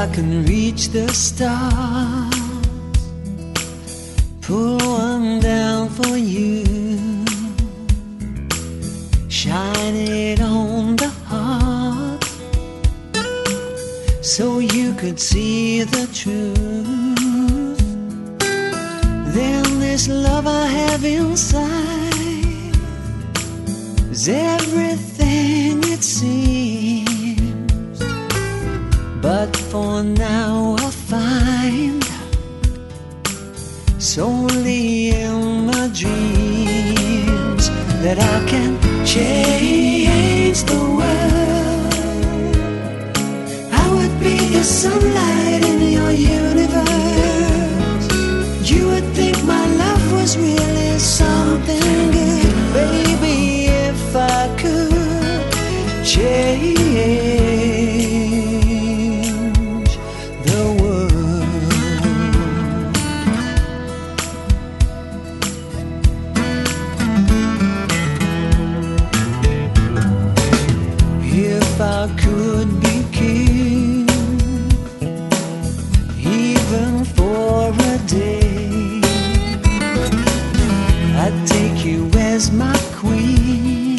I can reach the stars, pull one down for you, shine it on the heart, so you could see the truth. Then this love I have inside is everything it seems, but for now I find it's only in my dreams that I can change the world. I would be the sunlight in your universe. You would think my love was really something good. Baby, if I could change the world. If I could be king, even for a day, I'd take you as my queen.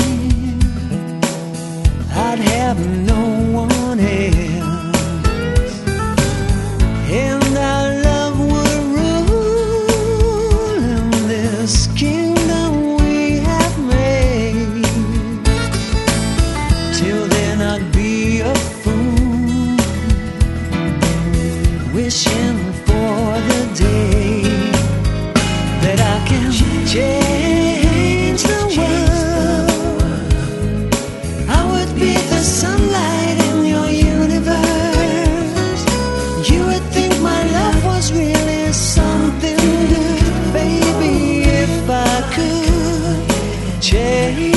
I'd have no one else, and our love would rule in this kingdom we have made. Till then I'd be a fool, wishing for the day that I can change the world. I would be the sunlight in your universe. You would think my love was really something good. Baby, if I could change